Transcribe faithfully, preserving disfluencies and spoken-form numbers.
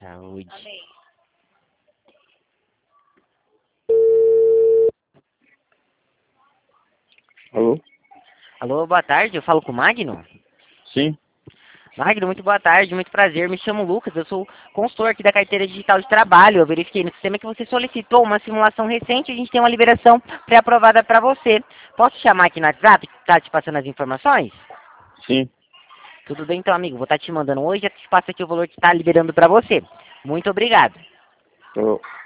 Saúde. Amém. Alô? Alô, boa tarde, eu falo com o Magno? Sim. Magno, muito boa tarde, muito prazer, me chamo Lucas, eu sou consultor aqui da carteira digital de trabalho, eu verifiquei no sistema que você solicitou uma simulação recente, a gente tem uma liberação pré-aprovada para você. Posso chamar aqui no WhatsApp, tá te passando as informações? Sim. Tudo bem então, amigo, vou estar te mandando hoje, eu te passo aqui o valor que está liberando para você. Muito obrigado. Alô.